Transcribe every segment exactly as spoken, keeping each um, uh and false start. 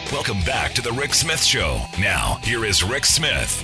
Welcome back to the Rick Smith Show. Now, here is Rick Smith.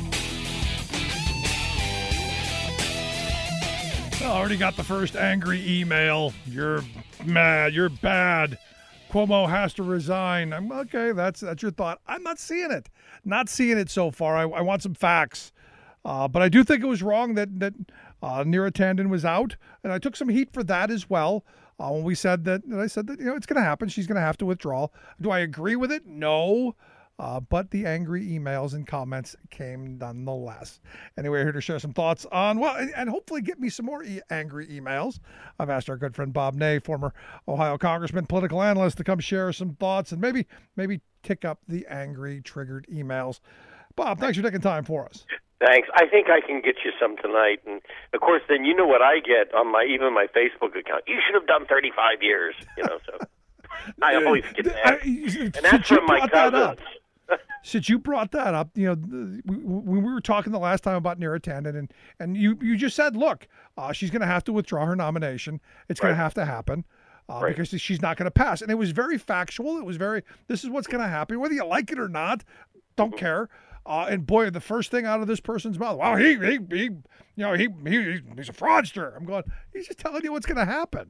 I already got the first angry email. You're mad. You're bad. Cuomo has to resign. I'm okay. That's that's your thought. I'm not seeing it. Not seeing it so far. I, I want some facts. Uh, but I do think it was wrong that that uh, Neera Tanden was out, and I took some heat for that as well. Uh, when we said that, and I said that you know it's going to happen. She's going to have to withdraw. Do I agree with it? No. Uh, but the angry emails and comments came nonetheless. Anyway, here to share some thoughts on, well, and, and hopefully get me some more e- angry emails. I've asked our good friend Bob Ney, former Ohio congressman, political analyst, to come share some thoughts and maybe maybe tick up the angry, triggered emails. Bob, thanks for taking time for us. Thanks. I think I can get you some tonight. And, of course, then you know what I get on my even my Facebook account. You should have done thirty-five years, you know, so I always get that. I, and that's from my cousins. Since you brought that up, you know, the, we, when we were talking the last time about Neera Tanden, and, and you, you just said, look, uh, she's going to have to withdraw her nomination. It's going Right. to have to happen uh, Right. because she's not going to pass. And it was very factual. It was very, this is what's going to happen. Whether you like it or not, don't Mm-hmm. care. Uh, and boy, the first thing out of this person's mouth, well, he, he, he you know, he, he, he's a fraudster. I'm going, he's just telling you what's going to happen.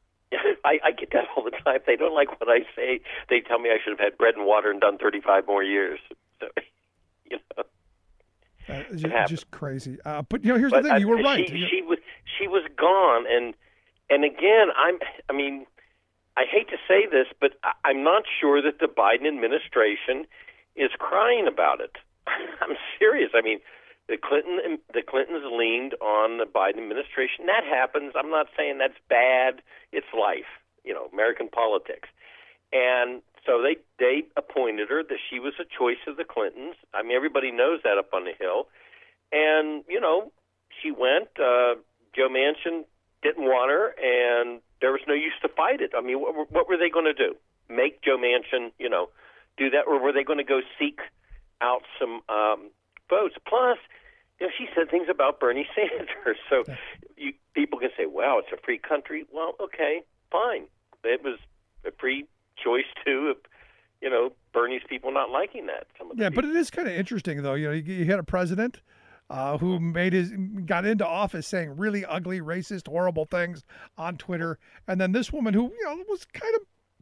I, I get that all the time. They don't like what I say. They tell me I should have had bread and water and done thirty-five more years. So, you know, Uh, it's it just, happens. just crazy. Uh, but, you know, here's But the thing. I- You were right. She, You- she was she was gone, and and again, I'm. I mean, I hate to say this, but I, I'm not sure that the Biden administration is crying about it. I'm serious. I mean, the Clinton the Clintons leaned on the Biden administration. That happens. I'm not saying that's bad. It's life, you know, American politics. And so they they appointed her. That she was a choice of the Clintons. I mean, everybody knows that up on the Hill. And you know, she went. Uh, Joe Manchin didn't want her, and there was no use to fight it. I mean, what, were- what were they going to do? Make Joe Manchin, you know, do that, or were they going to go seek out some um, votes? Plus, you know, she said things about Bernie Sanders. So you, people can say, "Wow, it's a free country." Well, okay, fine. It was a free choice too. Of, you know, Bernie's people not liking that. Some of the Yeah, people. but it is kind of interesting, though. You know, you, you had a president uh, who made his got into office saying really ugly, racist, horrible things on Twitter, and then this woman who you know was kind of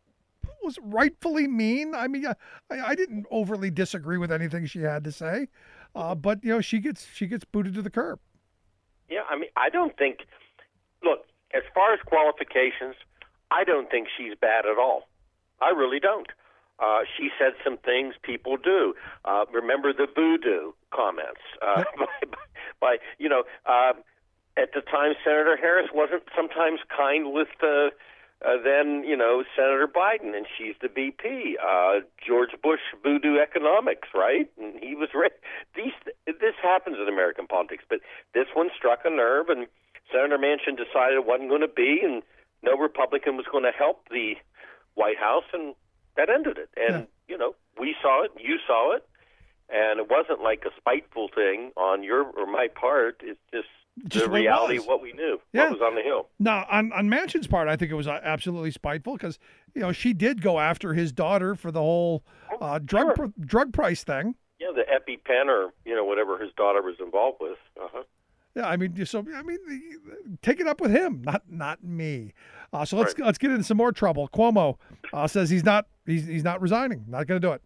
was rightfully mean. I mean, I, I didn't overly disagree with anything she had to say, uh, but you know, she gets she gets booted to the curb. Yeah, I mean, I don't think. Look, as far as qualifications, I don't think she's bad at all. I really don't. Uh, she said some things people do. Uh, remember the voodoo comments uh, by, by, you know, uh, at the time Senator Harris wasn't sometimes kind with uh, uh, then, you know, Senator Biden, and she's the V P. Uh, George Bush voodoo economics, right? And he was right. These this happens in American politics, but this one struck a nerve, and Senator Manchin decided it wasn't going to be, and no Republican was going to help the White House, and that ended it. And, Yeah. you know, we saw it, you saw it, and it wasn't like a spiteful thing on your or my part. It's just, Just the what it reality was. of what we knew, Yeah. what was on the Hill. Now, on on Manchin's part, I think it was uh, absolutely spiteful because you know she did go after his daughter for the whole uh, drug sure. pr- drug price thing. Yeah, the EpiPen or, you know, whatever his daughter was involved with. Uh-huh. Yeah, I mean, so I mean, take it up with him, not not me. Uh, so let's Right. let's get into some more trouble. Cuomo uh, says he's not he's he's not resigning, not going to do it.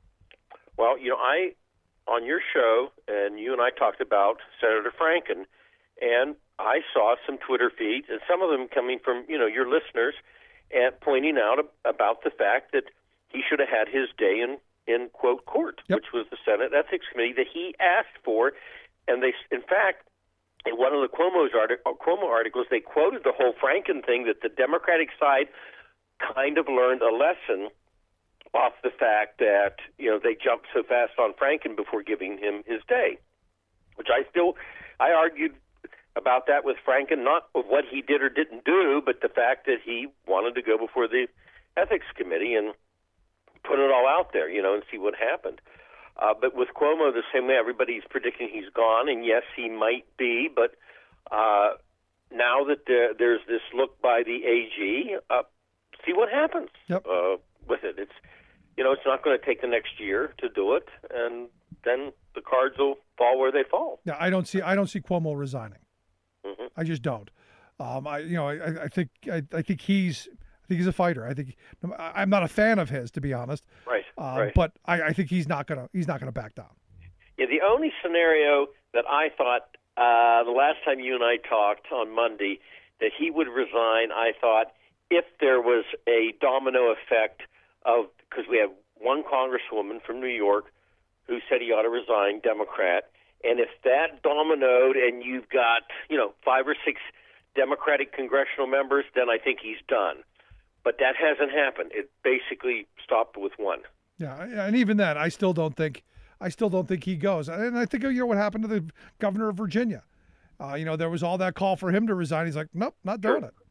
Well, you know, I, on your show, and you and I talked about Senator Franken, and I saw some Twitter feeds, and some of them coming from, you know, your listeners, and pointing out a- about the fact that he should have had his day in, in quote, court, Yep. which was the Senate Ethics Committee that he asked for. And they, in fact, in one of the Cuomo's artic- Cuomo articles, they quoted the whole Franken thing, that the Democratic side kind of learned a lesson off the fact that, you know, they jumped so fast on Franken before giving him his day, which I still, I argued about that with Franken, not of what he did or didn't do, but the fact that he wanted to go before the Ethics Committee and put it all out there, you know, and see what happened. Uh, but with Cuomo, the same way, everybody's predicting he's gone, and yes, he might be, but uh, now that there, there's this look by the A G, uh, see what happens Yep. uh, with it. It's you know, it's not going to take the next year to do it, and then the cards will fall where they fall. Yeah, I don't see I don't see Cuomo resigning. Mm-hmm. I just don't. Um, I you know I, I think I, I think he's I think he's a fighter. I think I'm not a fan of his, to be honest. Right. Uh, right. But I, I think he's not gonna he's not gonna back down. Yeah. The only scenario that I thought uh, the last time you and I talked on Monday that he would resign, I thought if there was a domino effect of because we have one congresswoman from New York who said he ought to resign, Democrat, and if that dominoed and you've got, you know, five or six Democratic congressional members, then I think he's done. But that hasn't happened. It basically stopped with one. Yeah, and even then, I still don't think I still don't think he goes. And I think you know what happened to the governor of Virginia. Uh, you know, there was all that call for him to resign. He's like, nope, not doing sure. it.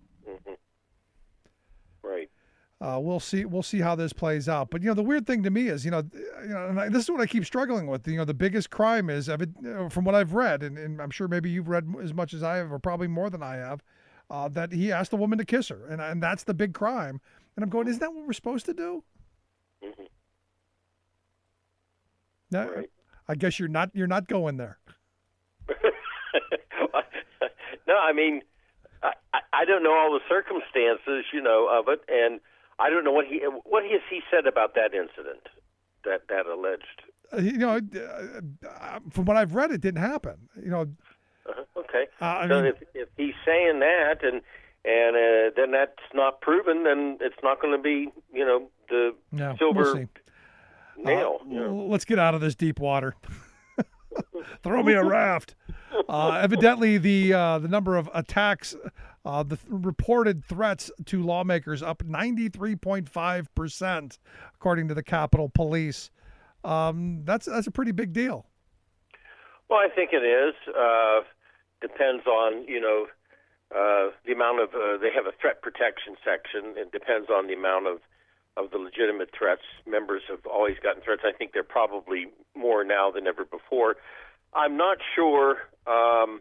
Mm-hmm. Right. Uh, we'll see. We'll see how this plays out. But you know, the weird thing to me is, you know, you know, and I, this is what I keep struggling with. You know, the biggest crime is, you know, from what I've read, and, and I'm sure maybe you've read as much as I have, or probably more than I have, uh, that he asked the woman to kiss her, and and that's the big crime. And I'm going, isn't that what we're supposed to do? Mm-hmm. No, right. I guess you're not. You're not going there. No, I mean, I, I don't know all the circumstances, you know, of it, and I don't know what he what has he said about that incident, that that alleged. Uh, you know, uh, from what I've read, it didn't happen. You know. Uh-huh. Okay. Uh, I so mean, if if he's saying that, and and uh, then that's not proven, then it's not going to be, you know, the yeah, silver we'll see. nail. Uh, you know? Let's get out of this deep water. Throw me a raft. Uh, evidently, the uh, the number of attacks, uh, the th- reported threats to lawmakers up ninety-three point five percent, according to the Capitol Police. Um, that's that's a pretty big deal. Well, I think it is. Uh, depends on, you know, uh, the amount of, uh, they have a threat protection section. It depends on the amount of, of the legitimate threats. Members have always gotten threats. I think they're probably more now than ever before. I'm not sure um,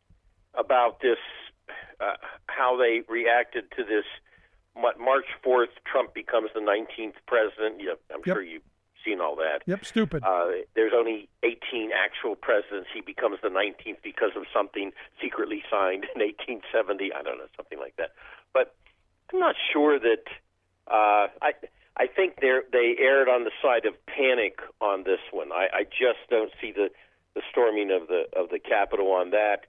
about this, uh, how they reacted to this. March fourth, Trump becomes the nineteenth president. Yeah, I'm Yep. sure you've seen all that. Yep, stupid. Uh, there's only eighteen actual presidents. He becomes the nineteenth because of something secretly signed in eighteen seventy. I don't know, something like that. But I'm not sure that uh, I. I think they they erred on the side of panic on this one. I, I just don't see the, the storming of the of the Capitol on that.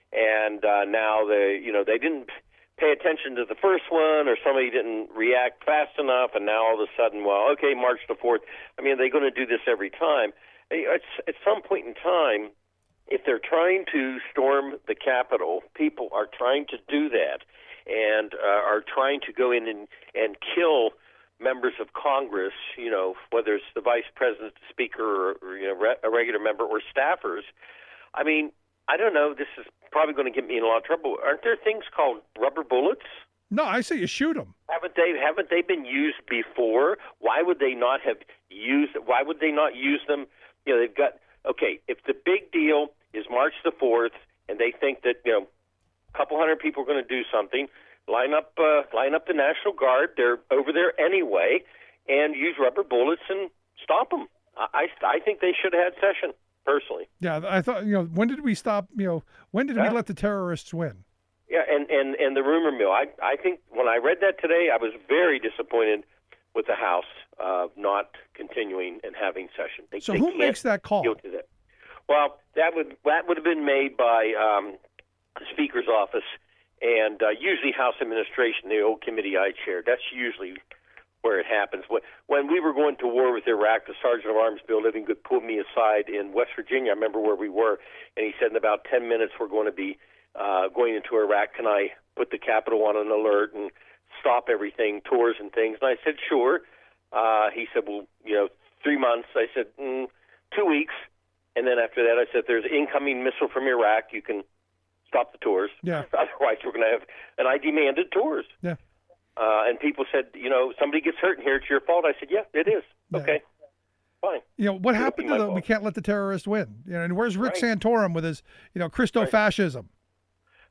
And uh, now they you know they didn't pay attention to the first one, or somebody didn't react fast enough, and now all of a sudden, well, okay, March the fourth. I mean, are they going to do this every time? It's, at some point in time, if they're trying to storm the Capitol, people are trying to do that and uh, are trying to go in and, and kill members of Congress, you know, whether it's the vice president, the speaker, or, or you know, re- a regular member, or staffers. I mean, I don't know. This is probably going to get me in a lot of trouble. Aren't there things called rubber bullets? No, I say you shoot them. Haven't they? Haven't they been used before? Why would they not have used? Why would they not use them? You know, they've got. Okay, if the big deal is March the fourth, and they think that you know, a couple hundred people are going to do something, line up, uh, line up the National Guard. They're over there anyway, and use rubber bullets and stop them. I, I think they should have had session. Personally. Yeah, I thought, you know, when did we stop, you know, when did yeah. we let the terrorists win? Yeah, and, and, and the rumor mill. I, I think when I read that today, I was very disappointed with the House uh, not continuing and having session. They, so they who makes that call? To that. Well, that would that would have been made by um, the Speaker's office, and uh, usually House administration, the old committee I chaired. That's usually where it happens. When we were going to war with Iraq, the Sergeant of Arms, Bill Livingood, pulled me aside in West Virginia. I remember where we were, and he said, in about ten minutes, we're going to be uh, going into Iraq. Can I put the Capitol on an alert and stop everything, tours and things? And I said, sure. Uh, he said, well, you know, three months. I said, mm, two weeks. And then after that, I said, there's an incoming missile from Iraq. You can stop the tours. Yeah. Otherwise, we're going to have, and I demanded tours. Yeah. Uh, and people said, you know, somebody gets hurt in here, it's your fault. I said, yeah, it is. Yeah. Okay, fine. You know, what happened to the, fault. we can't let the terrorists win? You know, and where's Rick Right. Santorum with his, you know, Christo-fascism?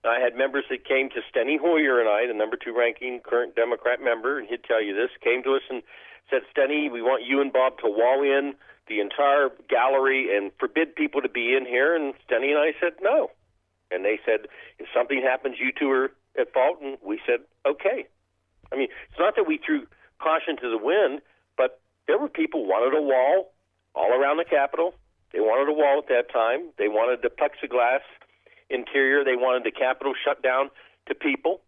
I had members that came to Steny Hoyer and I, the number two ranking current Democrat member, and he'd tell you this, came to us and said, Steny, we want you and Bob to wall in the entire gallery and forbid people to be in here. And Steny and I said, no. And they said, if something happens, you two are at fault. And we said, okay. I mean, it's not that we threw caution to the wind, but there were people who wanted a wall all around the Capitol. They wanted a wall at that time. They wanted the plexiglass interior. They wanted the Capitol shut down to people,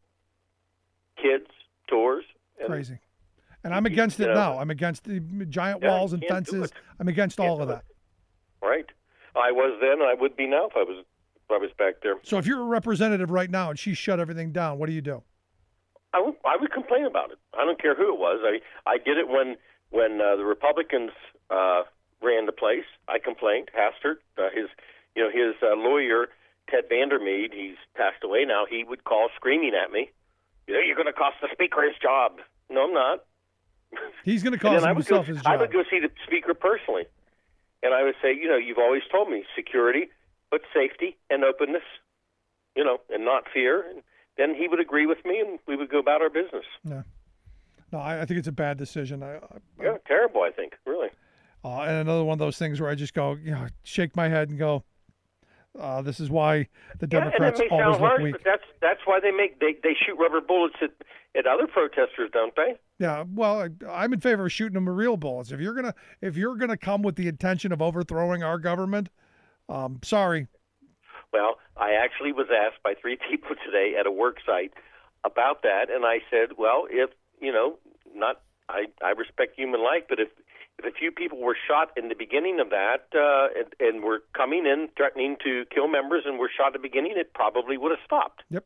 kids, tours. And crazy. And I'm against it uh, now. I'm against the giant yeah, walls and you can't do fences. it. I'm against Can't all of do that. it. Right. I was then. I would be now if I was if I was back there. So if you're a representative right now and she shut everything down, what do you do? I would, I would complain about it. I don't care who it was. I I did it when when uh, the Republicans uh, ran the place. I complained. Hastert, uh, his you know his uh, lawyer Ted Vandermeed, he's passed away now. He would call screaming at me. You know, you're going to cost the speaker his job. No, I'm not. He's going to And cost then I would himself go, his I job. would go see the speaker personally, and I would say, you know, you've always told me security, but safety and openness, you know, and not fear. And then he would agree with me, and we would go about our business. Yeah. No, I, I think it's a bad decision. I, I, Yeah, terrible, I think, really. uh, and another one of those things where I just go, you know, shake my head and go, uh, this is why the Democrats yeah, and it may always sound look harsh, weak. but that's that's why they make they, they shoot rubber bullets at, at other protesters, don't they? Yeah, well, I, I'm in favor of shooting them with real bullets. If you're gonna if you're gonna come with the intention of overthrowing our government, um, sorry. Well, I actually was asked by three people today at a work site about that, and I said, well, if you know, not I, I respect human life, but if if a few people were shot in the beginning of that uh, and, and were coming in threatening to kill members and were shot at the beginning, it probably would have stopped. Yep.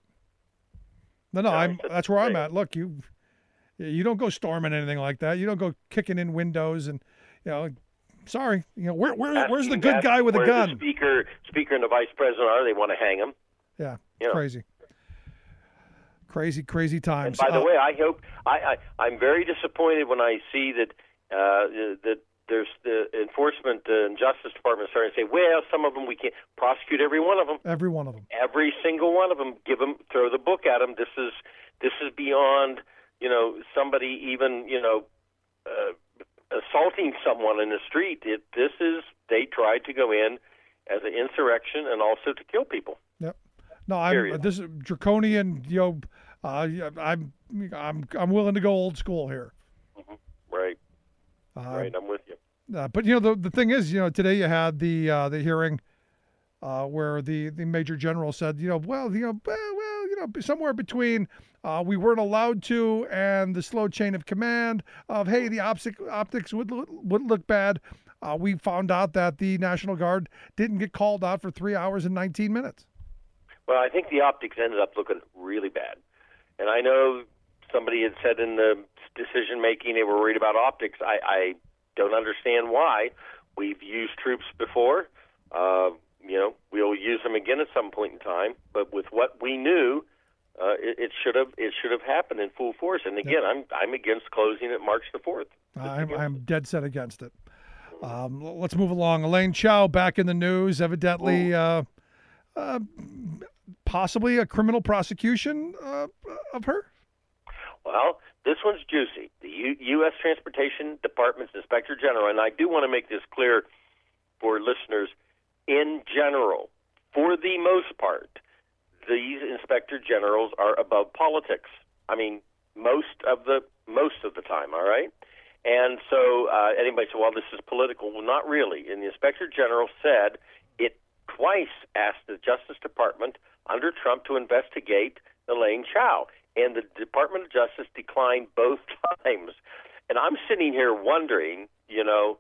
No, no, Yeah, I'm. that's That's where I'm great. at. Look, you, you don't go storming anything like that. You don't go kicking in windows and, you know, sorry, you know, where, where where's the Asking good that guy with a where gun? The speaker, speaker and the vice president are. They want to hang him. Yeah, You know. crazy, crazy, crazy And times. by the Uh, way, I hope I, I I'm very disappointed when I see that uh, that there's the enforcement uh, and Justice Department starting to say, well, some of them we can't prosecute every one of them, every one of them. every single one of them. Give them, throw the book at them. This is this is beyond you know somebody even you know uh, assaulting someone in the street. It this is they tried to go in as an insurrection and also to kill people. Yep. No, I'm Period. this is draconian. You know, uh, yeah, I'm I'm I'm willing to go old school here. Right, Uh, right. I'm with you. Uh, but you know the the thing is, you know, today you had the uh, the hearing uh, where the, the major general said, you know, well, you know, well, well you know, somewhere between uh, we weren't allowed to and the slow chain of command of hey, the optic, optics would look, would look bad. Uh, we found out that the National Guard didn't get called out for three hours and nineteen minutes. Well, I think the optics ended up looking really bad, and I know somebody had said in the decision making they were worried about optics. I, I don't understand why. We've used troops before. Uh, you know, we'll use them again at some point in time. But with what we knew, uh, it, it should have it should have happened in full force. And again, I'm I'm against closing it March the fourth. I'm I'm dead set against it. Um, l- let's move along. Elaine Chao back in the news. Evidently, uh, uh, possibly a criminal prosecution uh, of her. Well, this one's juicy. The U- U.S. Transportation Department's Inspector General, and I do want to make this clear for listeners, in general, for the most part, these Inspector Generals are above politics. I mean, most of the most of the time, all right? And so uh, anybody said, well, this is political. Well, not really. And the Inspector General said it twice asked the Justice Department under Trump to investigate Elaine Chao. And the Department of Justice declined both times. And I'm sitting here wondering, you know,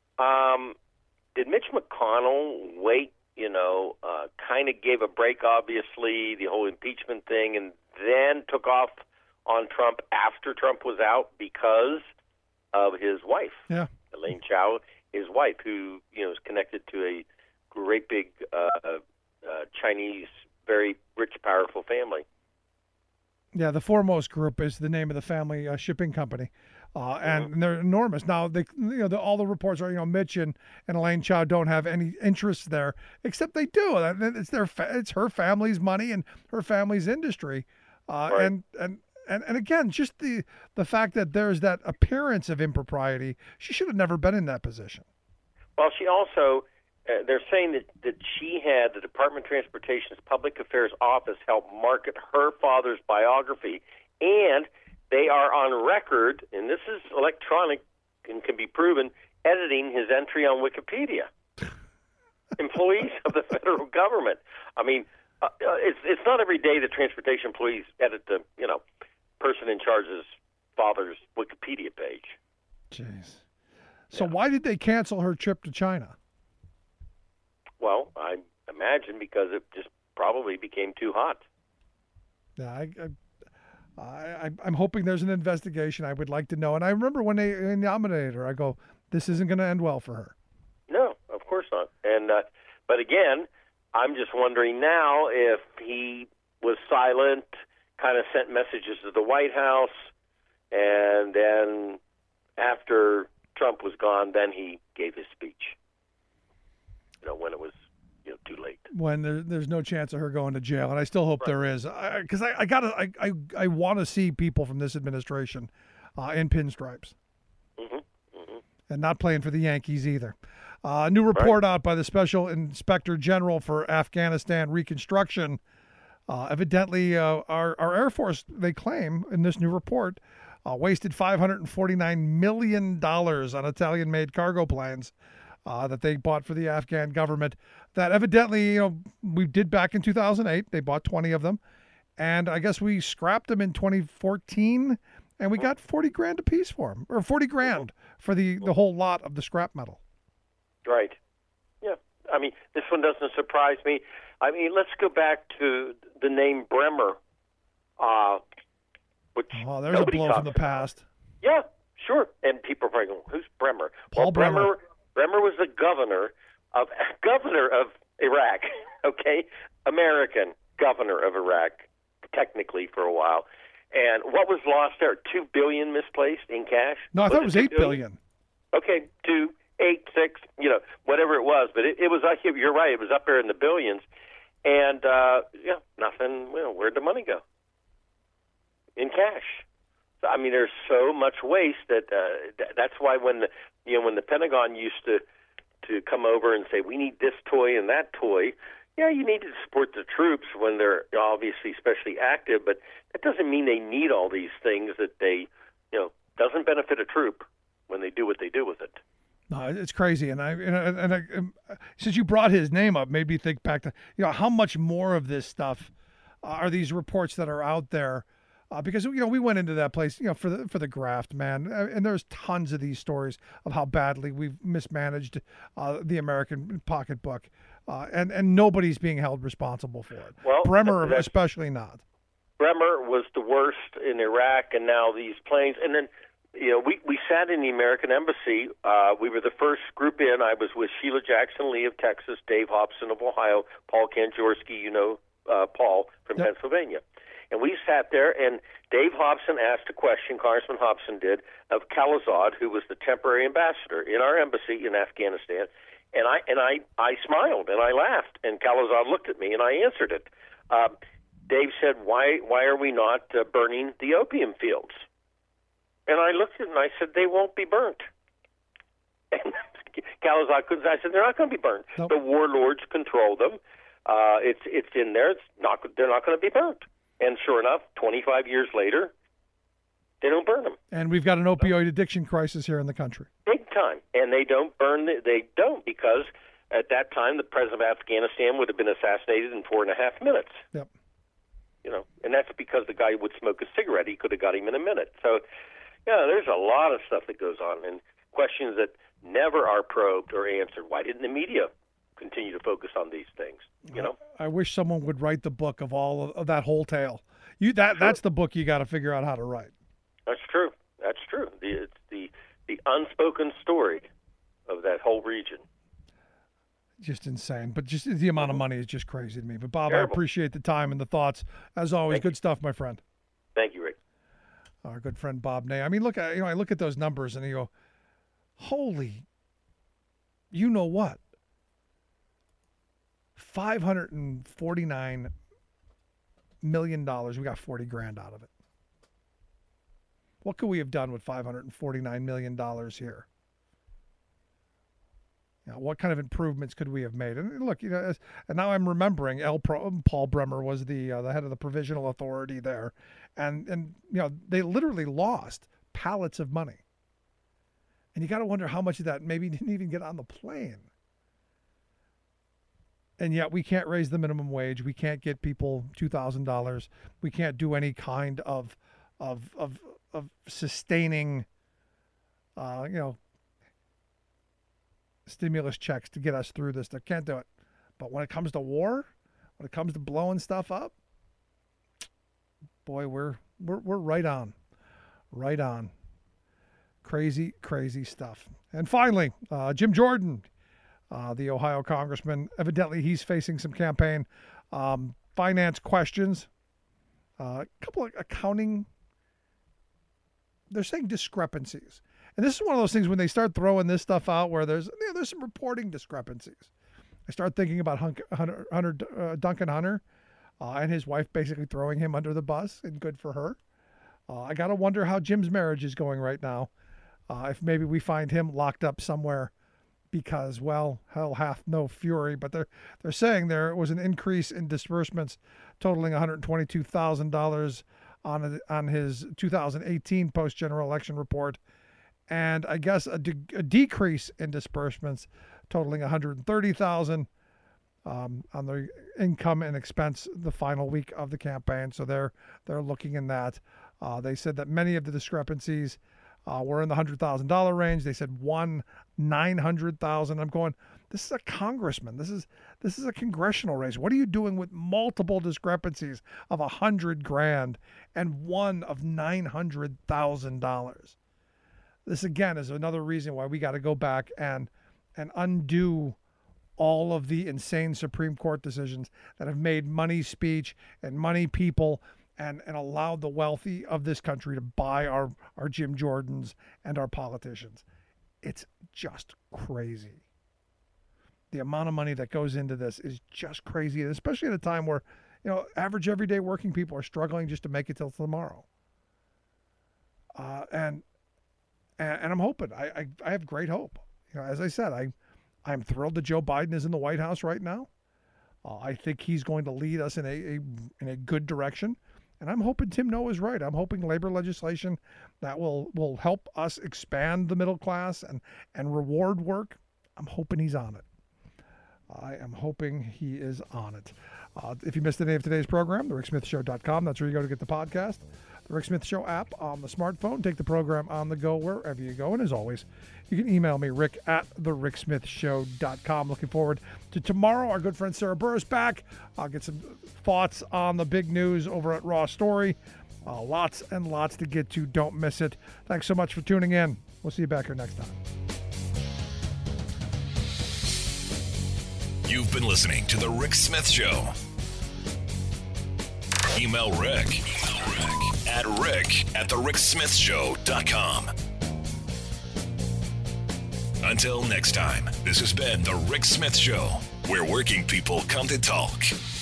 um, did Mitch McConnell wait, you know, uh, kind of gave a break, obviously, the whole impeachment thing, and then took off on Trump after Trump was out because of his wife, Yeah. Elaine Chao, his wife, who, you know, is connected to a great big uh, uh, Chinese, very rich, powerful family. Yeah, the Foremost Group is the name of the family uh, shipping company, uh, and, and they're enormous. Now, they, you know, the, all the reports are, you know, Mitch and, and Elaine Chao don't have any interest there, except they do. It's their, fa- it's her family's money and her family's industry, uh, Right. and and. And and again, just the the fact that there's that appearance of impropriety, she should have never been in that position. Well, she also, uh, they're saying that, that she had the Department of Transportation's Public Affairs Office help market her father's biography, and they are on record, and this is electronic and can be proven, editing his entry on Wikipedia. Employees of the federal government. I mean, uh, it's it's not every day that transportation employees edit the, you know, person in charge's father's Wikipedia page. Jeez. So why did they cancel her trip to China? Well, I imagine because it just probably became too hot. Yeah, I, I, I, I'm hoping there's an investigation. I would like to know. And I remember when they nominated her, I go, this isn't going to end well for her. No, of course not. And uh, but again, I'm just wondering now if he was silent, kind of sent messages to the White House, and then after Trump was gone, then he gave his speech. You know, when it was, you know, too late. When there, there's no chance of her going to jail, and I still hope Right. there is, because I, I, I gotta, I, I, I want to see people from this administration uh, in pinstripes, Mm-hmm. Mm-hmm. and not playing for the Yankees either. Uh, a new report Right. out by the Special Inspector General for Afghanistan Reconstruction. Uh, evidently, uh, our, our Air Force, they claim in this new report, uh, wasted five hundred forty-nine million dollars on Italian-made cargo planes uh, that they bought for the Afghan government. That evidently, you know, we did back in two thousand eight. They bought twenty of them. And I guess we scrapped them in twenty fourteen, and we got forty grand a piece for them, or forty grand for the, the whole lot of the scrap metal. Right. Yeah. I mean, this one doesn't surprise me. I mean, let's go back to the name Bremer, uh, which Oh, there's a nobody blow talks from the about. past. Yeah, sure. And people are probably going, who's Bremer? Paul well, Bremer. Bremer was the governor of governor of Iraq. Okay, American governor of Iraq, technically for a while. And what was lost there? Two billion misplaced in cash. No, I thought it was two eight billion. Okay, two, eight, six, you know, whatever it was. But it, it was, you're right, it was up there in the billions. And, uh, yeah, nothing, you know, where'd the money go? In cash. So, I mean, there's so much waste that uh, th- that's why when the, you know, when the Pentagon used to, to come over and say, we need this toy and that toy, yeah, you need to support the troops when they're obviously especially active, but that doesn't mean they need all these things that they, you know, doesn't benefit a troop when they do what they do with it. No, it's crazy, and I and, I, and I, um, since you brought his name up, made me think back to, you know, how much more of this stuff are these reports that are out there, uh, because, you know, we went into that place, you know, for the for the graft, man, and there's tons of these stories of how badly we've mismanaged uh, the American pocketbook, uh, and and nobody's being held responsible for it. Well, Bremer that's- especially not. Bremer was the worst in Iraq, and now these planes. And then, you know, we, we sat in the American Embassy. Uh, we were the first group in. I was with Sheila Jackson Lee of Texas, Dave Hobson of Ohio, Paul Kanjorski, you know, uh, Paul from Yep. Pennsylvania. And we sat there, and Dave Hobson asked a question, Congressman Hobson did, of Khalilzad, who was the temporary ambassador in our embassy in Afghanistan. And I and I, I smiled and I laughed, and Khalilzad looked at me, and I answered it. Uh, Dave said, why why are we not uh, burning the opium fields? And I looked at it and I said, they won't be burnt. And Khalilzad couldn't. I said, they're not going to be burnt. Nope. The warlords control them. Uh, it's it's in there. It's not. They're not going to be burnt. And sure enough, twenty-five years later, they don't burn them. And we've got an opioid addiction crisis here in the country. Big time. And they don't burn. The, they don't because at that time the president of Afghanistan would have been assassinated in four and a half minutes. Yep. You know, and that's because the guy would smoke a cigarette. He could have got him in a minute. So, yeah, there's a lot of stuff that goes on and questions that never are probed or answered. Why didn't the media continue to focus on these things? You know, I wish someone would write the book of all of, of that whole tale. You that that's the book you got to figure out how to write. that's true. That's true. The it's the the unspoken story of that whole region. Just insane, but just the amount of money is just crazy to me. But Bob, I Terrible. appreciate the time and the thoughts as always. Thank you. Good stuff, my friend. our good friend Bob Ney. I mean, look, at, you know, I look at those numbers and you go, holy, you know what? five hundred forty-nine million dollars. We got forty grand out of it. What could we have done with five hundred forty-nine million dollars here? You know, what kind of improvements could we have made? And look, you know, as, and now I'm remembering L. Pro, Paul Bremer was the uh, the head of the provisional authority there, and and you know they literally lost pallets of money. And you got to wonder how much of that maybe didn't even get on the plane. And yet we can't raise the minimum wage. We can't get people two thousand dollars. We can't do any kind of of of of sustaining, uh, you know, stimulus checks to get us through this. They can't do it. But when it comes to war, when it comes to blowing stuff up, boy, we're we're we're right on, right on. Crazy, crazy stuff. And finally, uh, Jim Jordan. Uh, the Ohio congressman, evidently he's facing some campaign um, finance questions. Uh, a couple of accounting, they're saying discrepancies. And this is one of those things when they start throwing this stuff out where there's you know, there's some reporting discrepancies. I start thinking about Hunter, Hunter uh, Duncan Hunter uh, and his wife basically throwing him under the bus, and good for her. Uh, I got to wonder how Jim's marriage is going right now. Uh, if maybe we find him locked up somewhere because, well, hell hath no fury. But they're they're saying there was an increase in disbursements totaling one hundred twenty-two thousand dollars on a, on his two thousand eighteen post-general election report, and I guess a, de- a decrease in disbursements totaling one hundred thirty thousand dollars um, on the income and expense the final week of the campaign. So they're they're looking in that. Uh, they said that many of the discrepancies Uh, we're in the one hundred thousand dollars range. They said one, nine hundred thousand dollars. I'm going, this is a congressman. This is this is a congressional race. What are you doing with multiple discrepancies of one hundred grand and one of nine hundred thousand dollars? This, again, is another reason why we got to go back and and undo all of the insane Supreme Court decisions that have made money speech and money people and, and allowed the wealthy of this country to buy our, our Jim Jordans and our politicians. It's just crazy. The amount of money that goes into this is just crazy, especially at a time where, you know, average everyday working people are struggling just to make it till tomorrow. Uh, and, and and I'm hoping, I, I I have great hope. You know, as I said, I I'm thrilled that Joe Biden is in the White House right now. Uh, I think he's going to lead us in a, a in a good direction. And I'm hoping Tim Noah is right. I'm hoping labor legislation that will, will help us expand the middle class and, and reward work. I'm hoping he's on it. I am hoping he is on it. Uh, if you missed any of today's program, the rick smith show dot com. That's where you go to get the podcast. The Rick Smith Show app on the smartphone. Take the program on the go wherever you go. And as always, you can email me, rick at the rick smith show dot com. Looking forward to tomorrow. Our good friend Sarah Burris back. I'll get some thoughts on the big news over at Raw Story. Uh, lots and lots to get to. Don't miss it. Thanks so much for tuning in. We'll see you back here next time. You've been listening to The Rick Smith Show. Email Rick, Email Rick at rick at the rick smith show dot com. Until next time, this has been The Rick Smith Show, where working people come to talk.